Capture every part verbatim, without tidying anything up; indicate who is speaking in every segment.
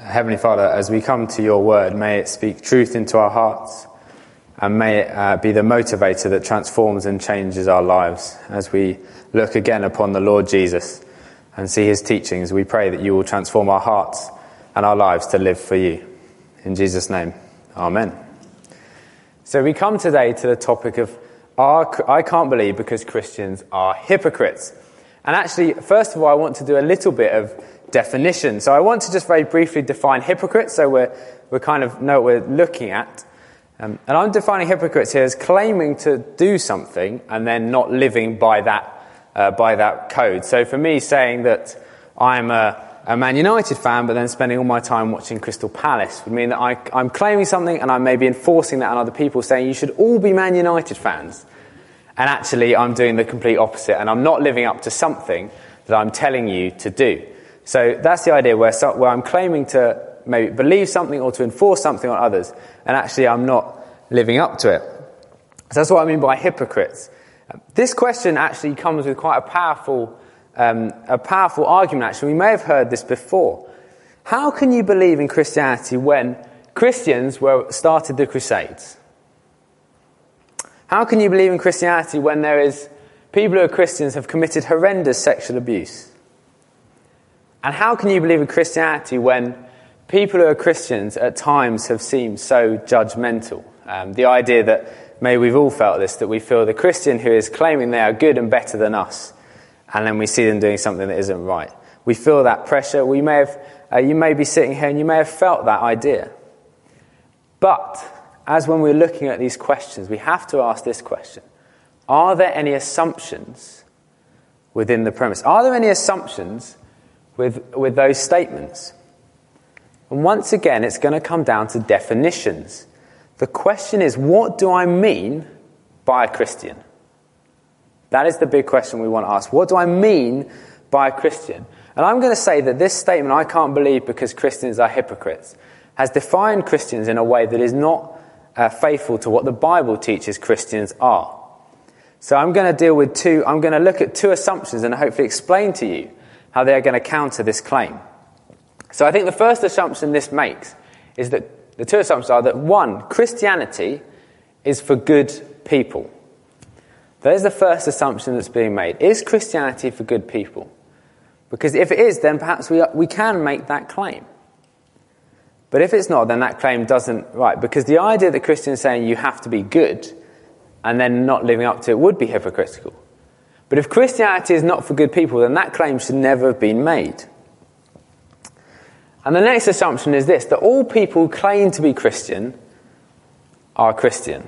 Speaker 1: Heavenly Father, as we come to your word, may it speak truth into our hearts, and may it uh, be the motivator that transforms and changes our lives. As we look again upon the Lord Jesus and see his teachings, we pray that you will transform our hearts and our lives to live for you. In Jesus' name, amen. So we come today to the topic of are, I can't believe because Christians are hypocrites. And actually, first of all, I want to do a little bit of definition. So I want to just very briefly define hypocrites, so we're, we kind of know what we're looking at. Um, and I'm defining hypocrites here as claiming to do something and then not living by that uh, by that code. So for me, saying that I'm a, a Man United fan but then spending all my time watching Crystal Palace would mean that I, I'm claiming something and I may be enforcing that on other people, saying you should all be Man United fans. And actually I'm doing the complete opposite, and I'm not living up to something that I'm telling you to do. So that's the idea where, where I'm claiming to maybe believe something or to enforce something on others, and actually I'm not living up to it. So that's what I mean by hypocrites. This question actually comes with quite a powerful, um, a powerful argument. Actually, we may have heard this before. How can you believe in Christianity when Christians were started the Crusades? How can you believe in Christianity when there is people who are Christians have committed horrendous sexual abuse? And how can you believe in Christianity when people who are Christians at times have seemed so judgmental? Um, the idea that maybe we've all felt this, that we feel the Christian who is claiming they are good and better than us, and then we see them doing something that isn't right. We feel that pressure. We may have, uh, you may be sitting here and you may have felt that idea. But as when we're looking at these questions, we have to ask this question. Are there any assumptions within the premise? Are there any assumptions with, with those statements? And once again, it's going to come down to definitions. The question is, what do I mean by a Christian? That is the big question we want to ask. What do I mean by a Christian? And I'm going to say that this statement, I can't believe because Christians are hypocrites, has defined Christians in a way that is not uh, faithful to what the Bible teaches Christians are. So I'm going to deal with two, I'm going to look at two assumptions and hopefully explain to you how they are going to counter this claim. So I think the first assumption this makes is that the two assumptions are that, one, Christianity is for good people. That is the first assumption that's being made. Is Christianity for good people? Because if it is, then perhaps we we can make that claim. But if it's not, then that claim doesn't, right, because the idea that Christians are saying you have to be good and then not living up to it would be hypocritical. But if Christianity is not for good people, then that claim should never have been made. And the next assumption is this, that all people who claim to be Christian are Christian.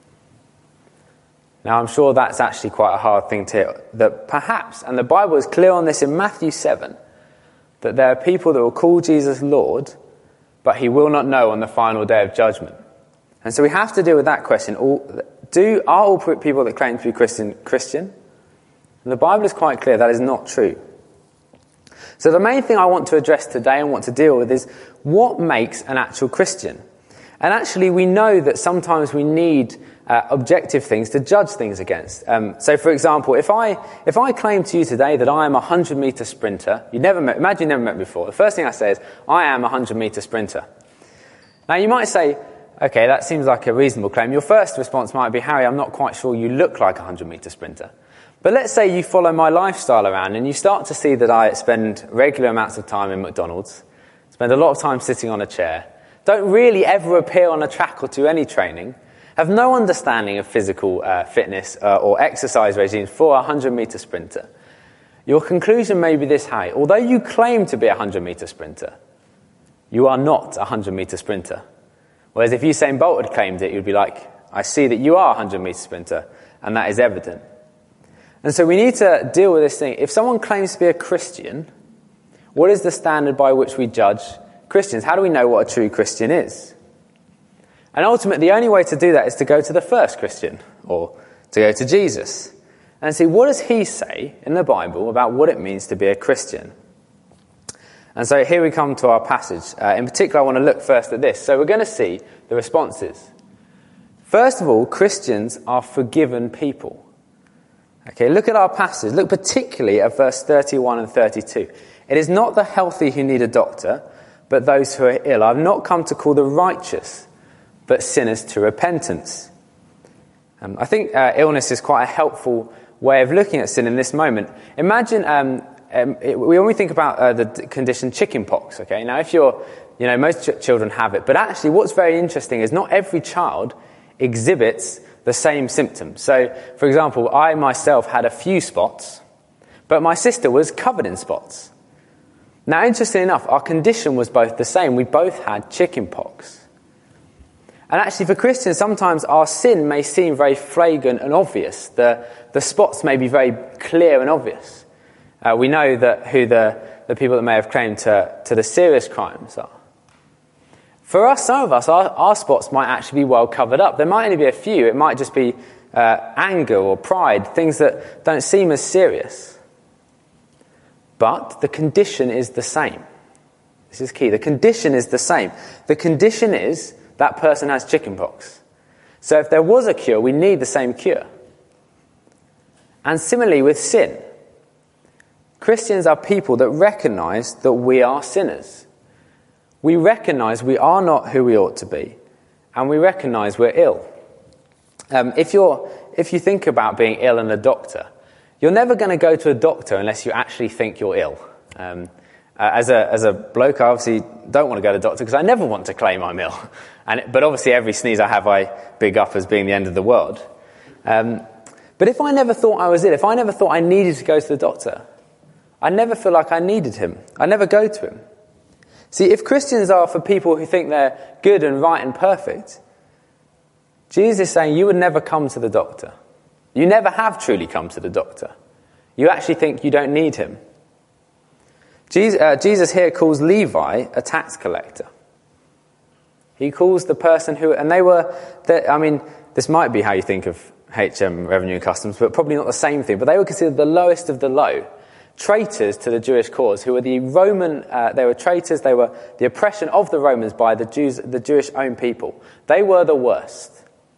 Speaker 1: Now, I'm sure that's actually quite a hard thing to hear. That perhaps, and the Bible is clear on this in Matthew seven, that there are people that will call Jesus Lord, but he will not know on the final day of judgment. And so we have to deal with that question. All, do, are all people that claim to be Christian, Christian? And the Bible is quite clear that is not true. So the main thing I want to address today and want to deal with is what makes an actual Christian? And actually we know that sometimes we need uh, objective things to judge things against. Um, so for example, if I if I claim to you today that I am a hundred metre sprinter, you never met, imagine you never met me before. The first thing I say is, I am a hundred metre sprinter. Now you might say, okay, that seems like a reasonable claim. Your first response might be, Harry, I'm not quite sure you look like a hundred metre sprinter. But let's say you follow my lifestyle around and you start to see that I spend regular amounts of time in McDonald's, spend a lot of time sitting on a chair, don't really ever appear on a track or do any training, have no understanding of physical uh, fitness uh, or exercise regimes for a hundred metre sprinter. Your conclusion may be this, Harry, although you claim to be a hundred metre sprinter, you are not a hundred metre sprinter. Whereas if Usain Bolt had claimed it, you'd be like, I see that you are a hundred metre sprinter, and that is evident. And so we need to deal with this thing. If someone claims to be a Christian, what is the standard by which we judge Christians? How do we know what a true Christian is? And ultimately, the only way to do that is to go to the first Christian, or to go to Jesus, and see what does he say in the Bible about what it means to be a Christian. And so here we come to our passage. Uh, in particular, I want to look first at this. So we're going to see the responses. First of all, Christians are forgiven people. Okay, look at our passage. Look particularly at verse thirty-one and thirty-two. It is not the healthy who need a doctor, but those who are ill. I've not come to call the righteous, but sinners to repentance. Um, I think uh, illness is quite a helpful way of looking at sin in this moment. Imagine um, um, it, when we think about uh, the condition chickenpox. Okay, now if you're, you know, most ch- children have it, but actually, what's very interesting is not every child exhibits the same symptoms. So, for example, I myself had a few spots, but my sister was covered in spots. Now, interestingly enough, our condition was both the same. We both had chickenpox. And actually, for Christians, sometimes our sin may seem very flagrant and obvious. The, the spots may be very clear and obvious. Uh, we know that who the, the people that may have claimed to, to the serious crimes are. For us, some of us, our, our spots might actually be well covered up. There might only be a few. It might just be uh, anger or pride, things that don't seem as serious. But the condition is the same. This is key. The condition is the same. The condition is that person has chickenpox. So if there was a cure, we need the same cure. And similarly with sin, Christians are people that recognize that we are sinners. We recognize we are not who we ought to be, and we recognize we're ill. Um, if you're, if you think about being ill and a doctor, you're never going to go to a doctor unless you actually think you're ill. Um, uh, as a as a bloke, I obviously don't want to go to the doctor because I never want to claim I'm ill. And it, but obviously, every sneeze I have, I big up as being the end of the world. Um, but if I never thought I was ill, if I never thought I needed to go to the doctor, I never feel like I needed him. I never go to him. See, if Christians are for people who think they're good and right and perfect, Jesus is saying you would never come to the doctor. You never have truly come to the doctor. You actually think you don't need him. Jesus, uh, Jesus here calls Levi a tax collector. He calls the person who, and they were, I mean, this might be how you think of H M, revenue and customs, but probably not the same thing. But they were considered the lowest of the low. Traitors to the Jewish cause, who were the Roman, uh, they were traitors, they were the oppression of the Romans by the Jews, the Jewish own people. They were the worst.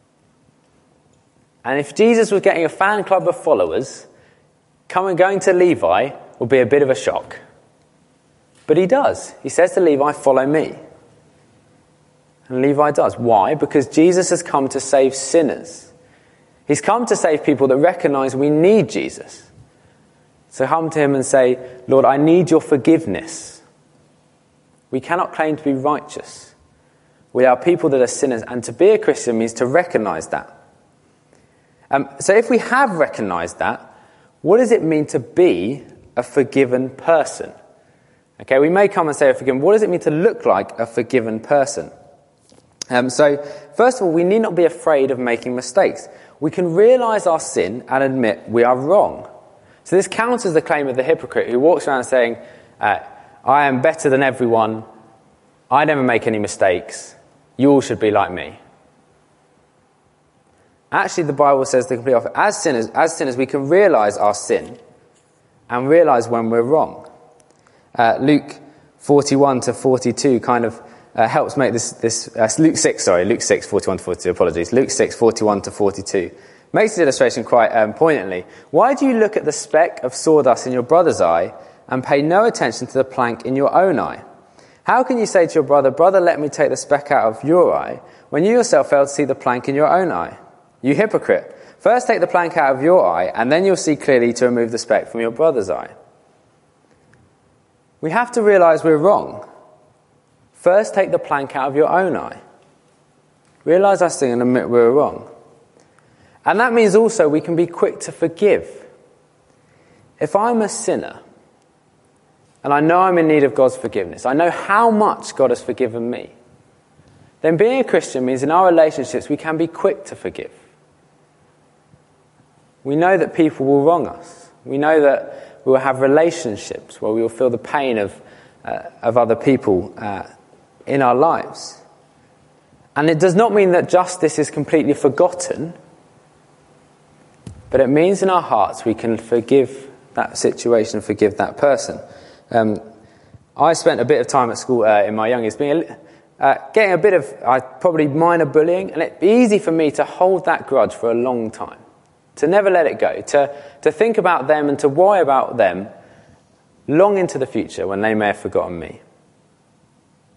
Speaker 1: And if Jesus was getting a fan club of followers, coming going to Levi would be a bit of a shock. But he does. He says to Levi, follow me. And Levi does. Why? Because Jesus has come to save sinners. He's come to save people that recognize we need Jesus. So come to him and say, Lord, I need your forgiveness. We cannot claim to be righteous. We are people that are sinners, and to be a Christian means to recognize that. Um, so if we have recognized that, what does it mean to be a forgiven person? Okay, we may come and say, forgiven. What does it mean to look like a forgiven person? Um, so, first of all, we need not be afraid of making mistakes. We can realize our sin and admit we are wrong. So this counters the claim of the hypocrite who walks around saying, uh, I am better than everyone, I never make any mistakes, you all should be like me. Actually, the Bible says the complete opposite. As sinners, as sinners, we can realize our sin and realize when we're wrong. Uh, Luke forty-one to forty-two kind of uh, helps make this, this uh, Luke six, sorry, Luke six, forty-one to forty-two, apologies. Luke six, forty-one to forty-two makes the illustration quite um, poignantly. Why do you look at the speck of sawdust in your brother's eye and pay no attention to the plank in your own eye? How can you say to your brother, brother, let me take the speck out of your eye, when you yourself fail to see the plank in your own eye? You hypocrite. First take the plank out of your eye, and then you'll see clearly to remove the speck from your brother's eye. We have to realize we're wrong. First take the plank out of your own eye. Realize our sin and admit we're wrong. And that means also we can be quick to forgive. If I'm a sinner, and I know I'm in need of God's forgiveness, I know how much God has forgiven me, then being a Christian means in our relationships we can be quick to forgive. We know that people will wrong us. We know that we will have relationships where we will feel the pain of, uh, of other people uh, in our lives. And it does not mean that justice is completely forgotten, but it means in our hearts we can forgive that situation, forgive that person. Um, I spent a bit of time at school uh, in my young years being a, uh, getting a bit of uh, probably minor bullying, and it'd be easy for me to hold that grudge for a long time. To never let it go, to, to think about them and to worry about them long into the future when they may have forgotten me.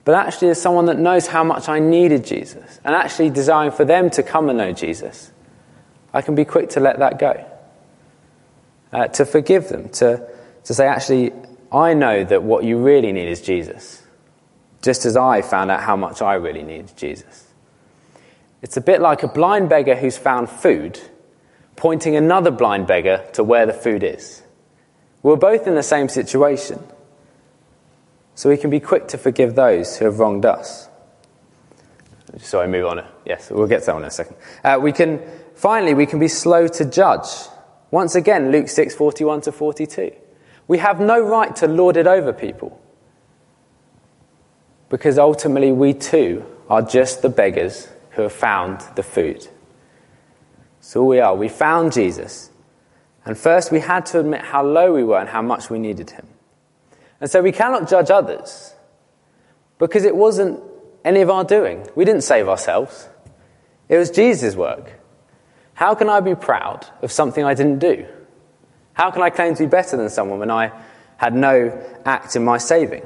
Speaker 1: but actually as someone that knows how much I needed Jesus, and actually desiring for them to come and know Jesus, I can be quick to let that go. Uh, to forgive them, to, to say, actually, I know that what you really need is Jesus, just as I found out how much I really needed Jesus. It's a bit like a blind beggar who's found food, pointing another blind beggar to where the food is. We're both in the same situation, so we can be quick to forgive those who have wronged us. Sorry, move on. Yes, we'll get to that one in a second. Uh, we can, finally, we can be slow to judge. Once again, Luke six, forty-one to forty-two. We have no right to lord it over people, because ultimately we too are just the beggars who have found the food. So we are. We found Jesus. And first we had to admit how low we were and how much we needed him. And so we cannot judge others, because it wasn't any of our doing. We didn't save ourselves. It was Jesus' work. How can I be proud of something I didn't do? How can I claim to be better than someone when I had no act in my saving?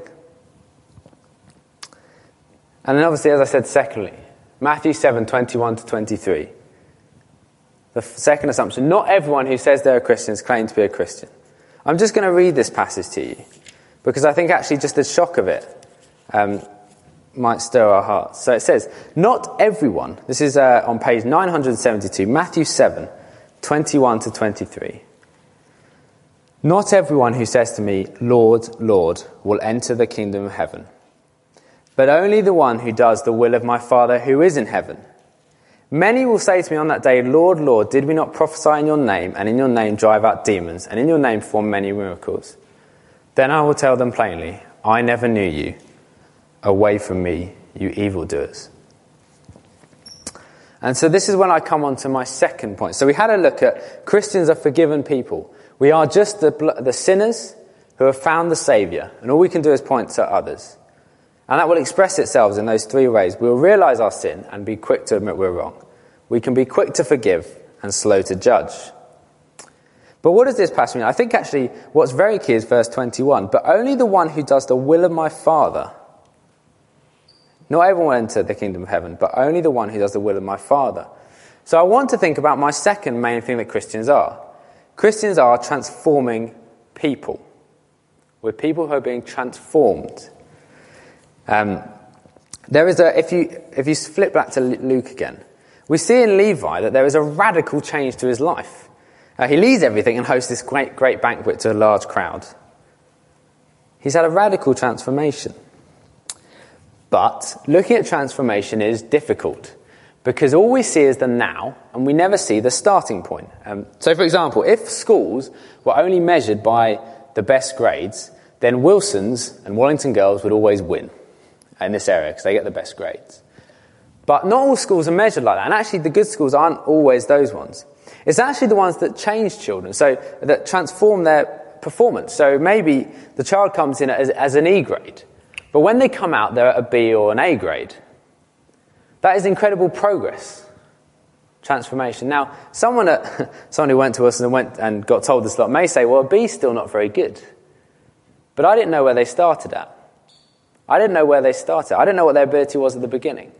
Speaker 1: And then obviously, as I said, secondly, Matthew seven, twenty-one to twenty-three. The second assumption, not everyone who says they're a Christian is claimed to be a Christian. I'm just going to read this passage to you, because I think actually just the shock of it um, might stir our hearts. So it says, not everyone, this is uh, on page nine seventy-two, Matthew seven, twenty-one to twenty-three. Not everyone who says to me, Lord, Lord, will enter the kingdom of heaven, but only the one who does the will of my Father who is in heaven. Many will say to me on that day, Lord, Lord, did we not prophesy in your name, and in your name drive out demons, and in your name perform many miracles? Then I will tell them plainly, I never knew you. Away from me, you evildoers. And so this is when I come on to my second point. So we had a look at Christians are forgiven people. We are just the, the sinners who have found the Saviour, and all we can do is point to others. And that will express itself in those three ways. We'll realise our sin and be quick to admit we're wrong. We can be quick to forgive and slow to judge. But what does this passage mean? I think actually what's very key is verse twenty-one. But only the one who does the will of my Father. Not everyone will enter the kingdom of heaven, but only the one who does the will of my Father. So I want to think about my second main thing that Christians are. Christians are transforming people. We're people who are being transformed. Um, there is a, if you if you flip back to Luke again, we see in Levi that there is a radical change to his life. Uh, he leaves everything and hosts this great, great banquet to a large crowd. He's had a radical transformation. But looking at transformation is difficult, because all we see is the now, and we never see the starting point. Um, so, for example, if schools were only measured by the best grades, then Wilson's and Wallington Girls would always win in this area, because they get the best grades. But not all schools are measured like that, and actually the good schools aren't always those ones. It's actually the ones that change children, so that transform their performance. So maybe the child comes in as, as an E grade, but when they come out, they're at a B or an A grade. That is incredible progress, transformation. Now, someone at, someone who went to us and went and got told this lot may say, well, a B's still not very good. But I didn't know where they started at. I didn't know where they started. I didn't know what their ability was at the beginning.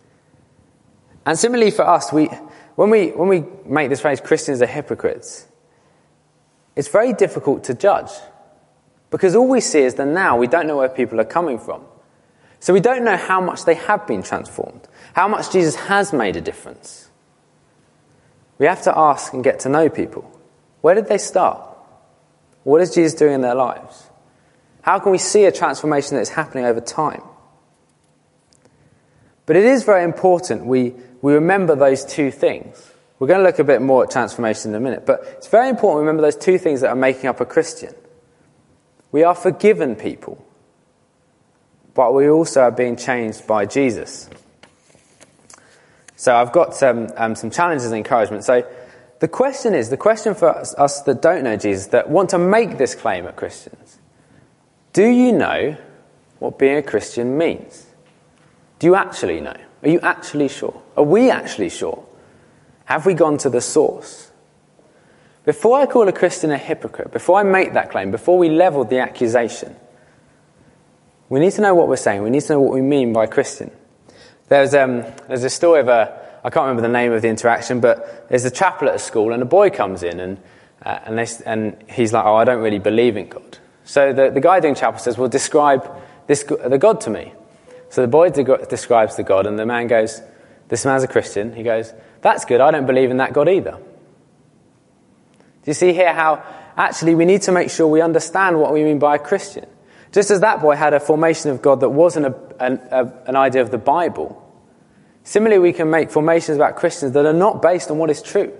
Speaker 1: And similarly for us, we when we when we make this phrase, Christians are hypocrites, it's very difficult to judge, because all we see is the now. We don't know where people are coming from. So we don't know how much they have been transformed, how much Jesus has made a difference. We have to ask and get to know people. Where did they start? What is Jesus doing in their lives? How can we see a transformation that is happening over time? But it is very important we, we remember those two things. We're going to look a bit more at transformation in a minute, but it's very important we remember those two things that are making up a Christian. We are forgiven people, but we also are being changed by Jesus. So I've got some, um, some challenges and encouragement. So the question is, the question for us, us that don't know Jesus, that want to make this claim at Christians, do you know what being a Christian means? Do you actually know? Are you actually sure? Are we actually sure? Have we gone to the source? Before I call a Christian a hypocrite, before I make that claim, before we level the accusation, we need to know what we're saying. We need to know what we mean by Christian. There's um, there's a story of a, I can't remember the name of the interaction, but there's a chapel at a school, and a boy comes in, and uh, and, they, and he's like, oh, I don't really believe in God. So the, the guy doing chapel says, well, describe this the God to me. So the boy de- describes the God, and the man goes, this man's a Christian. He goes, that's good, I don't believe in that God either. Do you see here how actually we need to make sure we understand what we mean by a Christian? Just as that boy had a formation of God that wasn't a, an, a, an idea of the Bible, similarly we can make formations about Christians that are not based on what is true.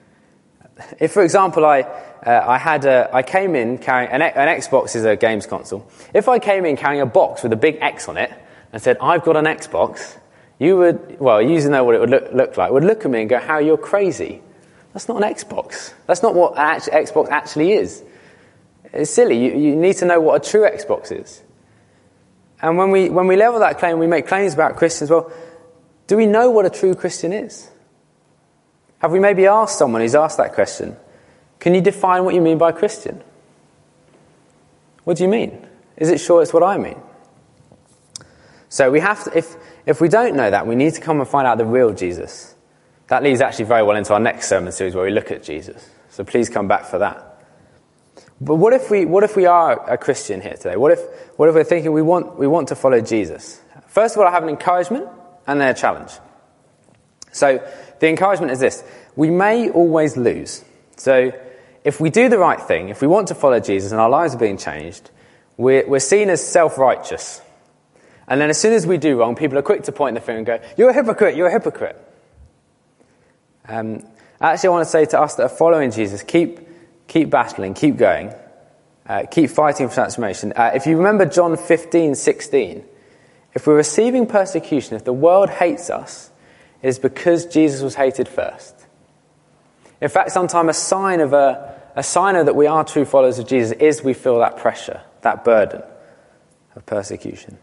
Speaker 1: If, for example, I uh, I had a, I came in carrying an, an Xbox is a games console. If I came in carrying a box with a big X on it and said I've got an Xbox, you would, well, you know what it would look, look like. Would look at me and go, "How, you're crazy? That's not an Xbox. That's not what an Xbox actually is. It's silly. You, you need to know what a true Xbox is." And when we when we level that claim, we make claims about Christians. Well, do we know what a true Christian is? Have we maybe asked someone who's asked that question, can you define what you mean by Christian? What do you mean? Is it sure it's what I mean? So we have to, if if we don't know that, we need to come and find out the real Jesus. That leads actually very well into our next sermon series where we look at Jesus. So please come back for that. But what if we what if we are a Christian here today? What if what if we're thinking we want we want to follow Jesus? First of all, I have an encouragement and then a challenge. So the encouragement is this: we may always lose. So if we do the right thing, if we want to follow Jesus and our lives are being changed, we're, we're seen as self-righteous. And then as soon as we do wrong, people are quick to point the finger and go, "You're a hypocrite, you're a hypocrite." Um, actually, I want to say to us that are following Jesus, keep keep battling, keep going, uh, keep fighting for transformation. Uh, if you remember John fifteen sixteen, if we're receiving persecution, if the world hates us, it is because Jesus was hated first. In fact, sometimes a sign of a, a sign of that we are true followers of Jesus is we feel that pressure, that burden of persecution.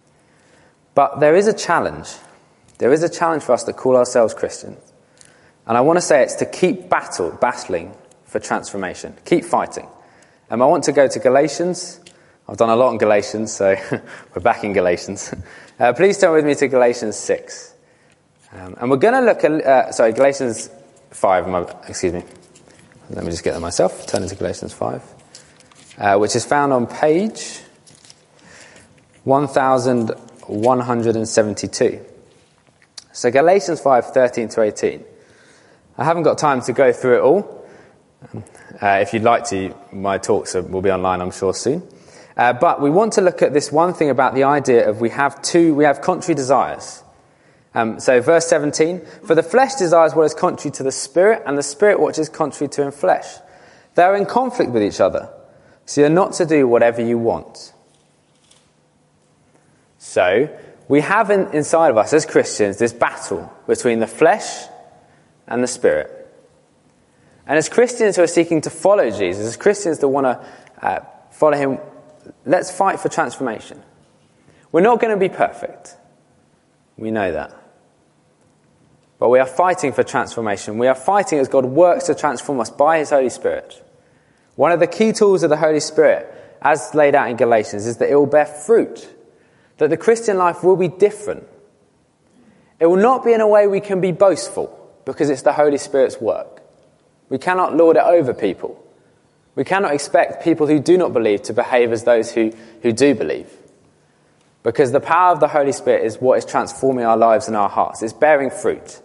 Speaker 1: But there is a challenge. There is a challenge for us that call ourselves Christians. And I want to say it's to keep battle, battling for transformation. Keep fighting. And I want to go to Galatians. I've done a lot on Galatians, so we're back in Galatians. Uh, please turn with me to Galatians six. Um, and we're going to look at, uh, sorry, Galatians five, my, excuse me. Let me just get there myself. Turn into Galatians five, uh, which is found on page one thousand one hundred seventy-two. So Galatians five, thirteen to eighteen. I haven't got time to go through it all. Uh, if you'd like to, my talks are, will be online, I'm sure, soon. Uh, but we want to look at this one thing about the idea of we have two, we have contrary desires. Um, so verse seventeen, for the flesh desires what is contrary to the spirit, and the spirit what is contrary to the flesh. They are in conflict with each other, so you're not to do whatever you want. So we have in, inside of us as Christians this battle between the flesh and the spirit. And as Christians who are seeking to follow Jesus, as Christians that want to uh, follow him, let's fight for transformation. We're not going to be perfect. We know that. But we are fighting for transformation. We are fighting as God works to transform us by his Holy Spirit. One of the key tools of the Holy Spirit, as laid out in Galatians, is that it will bear fruit. That the Christian life will be different. It will not be in a way we can be boastful, because it's the Holy Spirit's work. We cannot lord it over people. We cannot expect people who do not believe to behave as those who, who do believe. Because the power of the Holy Spirit is what is transforming our lives and our hearts. It's bearing fruit.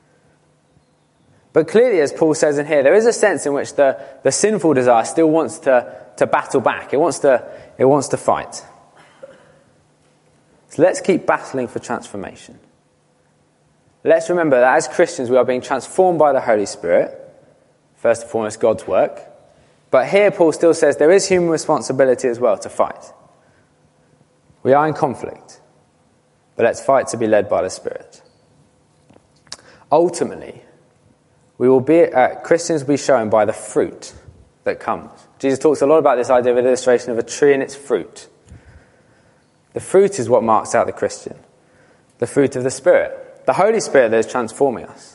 Speaker 1: But clearly, as Paul says in here, there is a sense in which the, the sinful desire still wants to, to battle back. It wants to, it wants to fight. So let's keep battling for transformation. Let's remember that as Christians we are being transformed by the Holy Spirit. First and foremost, God's work. But here Paul still says there is human responsibility as well to fight. We are in conflict. But let's fight to be led by the Spirit. Ultimately, we will be, uh, Christians will be shown by the fruit that comes. Jesus talks a lot about this idea of an illustration of a tree and its fruit. The fruit is what marks out the Christian. The fruit of the Spirit. The Holy Spirit that is transforming us.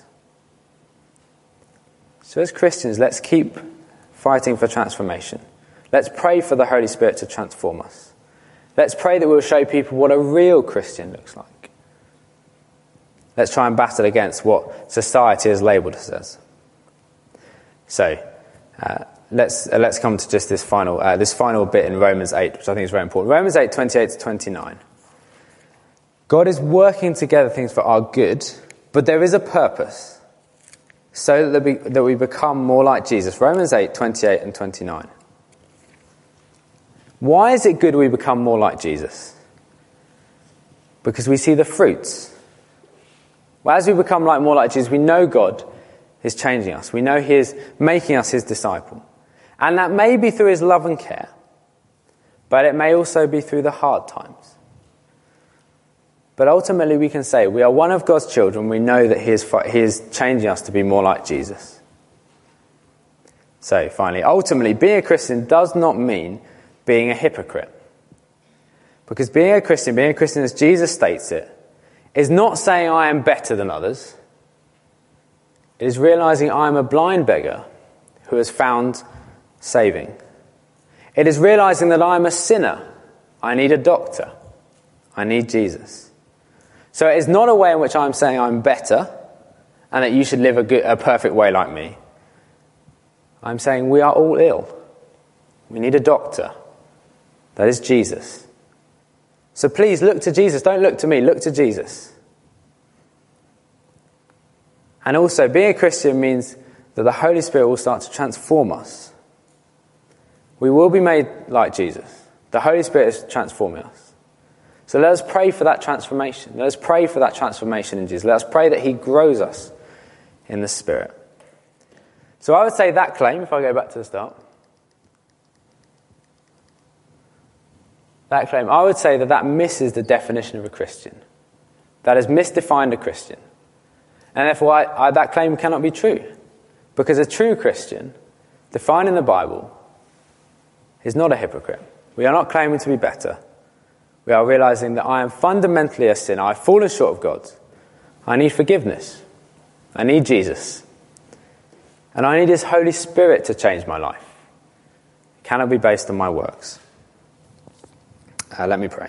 Speaker 1: So as Christians, let's keep fighting for transformation. Let's pray for the Holy Spirit to transform us. Let's pray that we'll show people what a real Christian looks like. Let's try and battle against what society has labelled us as. So, uh, let's uh, let's come to just this final uh, this final bit in Romans eight, which I think is very important. Romans eight, twenty-eight to twenty-nine. God is working together things for our good, but there is a purpose, so that, be, that we become more like Jesus. Romans eight, twenty-eight and twenty-nine. Why is it good we become more like Jesus? Because we see the fruits. Well, as we become like more like Jesus, we know God is changing us. We know he is making us his disciple. And that may be through his love and care, but it may also be through the hard times. But ultimately we can say we are one of God's children. We know that he is, he is changing us to be more like Jesus. So finally, ultimately, being a Christian does not mean being a hypocrite. Because being a Christian, being a Christian as Jesus states it, is not saying I am better than others. It is realizing I am a blind beggar who has found saving. It is realizing that I am a sinner. I need a doctor. I need Jesus. So it is not a way in which I am saying I'm better and that you should live a, good, a perfect way like me. I'm saying we are all ill. We need a doctor. That is Jesus. So please look to Jesus. Don't look to me. Look to Jesus. And also, being a Christian means that the Holy Spirit will start to transform us. We will be made like Jesus. The Holy Spirit is transforming us. So let us pray for that transformation. Let us pray for that transformation in Jesus. Let us pray that he grows us in the Spirit. So I would say that claim, if I go back to the start, that claim, I would say that that misses the definition of a Christian. That has misdefined a Christian. And therefore, I, I, that claim cannot be true. Because a true Christian, defined in the Bible, is not a hypocrite. We are not claiming to be better. We are realizing that I am fundamentally a sinner. I've fallen short of God. I need forgiveness. I need Jesus. And I need his Holy Spirit to change my life. It cannot be based on my works. Uh, let me pray.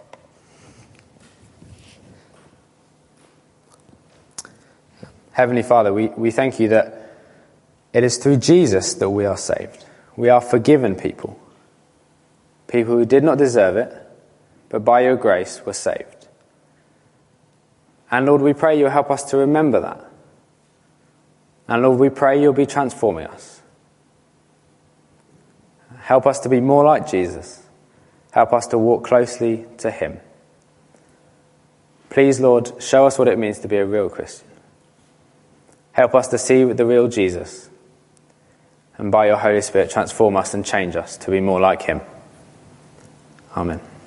Speaker 1: Heavenly Father, we, we thank you that it is through Jesus that we are saved. We are forgiven people. People who did not deserve it, but by your grace were saved. And Lord, we pray you'll help us to remember that. And Lord, we pray you'll be transforming us. Help us to be more like Jesus. Help us to walk closely to him. Please, Lord, show us what it means to be a real Christian. Help us to see the real Jesus. And by your Holy Spirit, transform us and change us to be more like him. Amen.